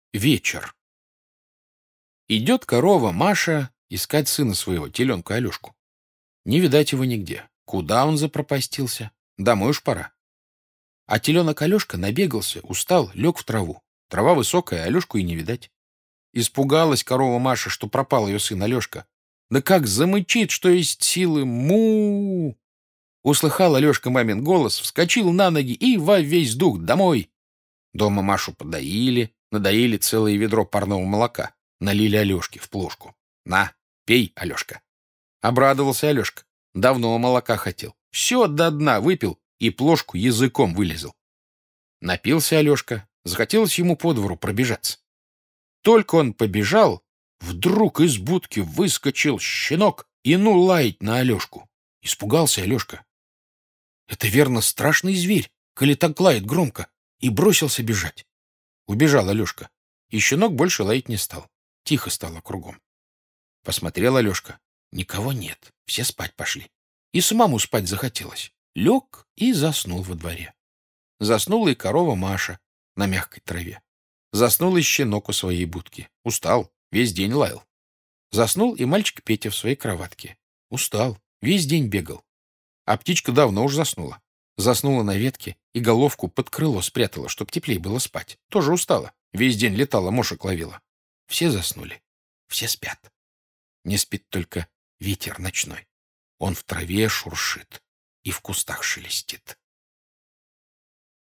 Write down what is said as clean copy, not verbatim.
Вечер. Идет корова Маша искать сына своего, теленка Алешку. Не видать его нигде. Куда он запропастился? Домой уж пора. А теленок Алешка набегался, устал, лег в траву. Трава высокая, Алешку и не видать. Испугалась корова Маша, что пропал ее сын Алешка. Да как замычит, что есть силы. Му! Услыхал Алешка мамин голос, вскочил на ноги и во весь дух домой. Дома Машу подоили, надоили целое ведро парного молока. Налили Алешке в плошку. На, пей, Алешка. Обрадовался Алешка. Давно молока хотел. Все до дна выпил и плошку языком вылезал. Напился Алешка. Захотелось ему по двору пробежаться. Только он побежал, вдруг из будки выскочил щенок и ну лаять на Алешку. Испугался Алешка. Это верно страшный зверь, коли так лает громко, и бросился бежать. Убежал Алешка, и щенок больше лаять не стал. Тихо стало кругом. Посмотрел Алешка. Никого нет, все спать пошли. И самому спать захотелось. Лег и заснул во дворе. Заснула и корова Маша на мягкой траве. Заснул и щенок у своей будки. Устал, весь день лаял. Заснул и мальчик Петя в своей кроватке. Устал, весь день бегал. А птичка давно уж заснула. Заснула на ветке и головку под крыло спрятала, чтоб теплее было спать. Тоже устала. Весь день летала, мошек ловила. Все заснули. Все спят. Не спит только ветер ночной. Он в траве шуршит и в кустах шелестит.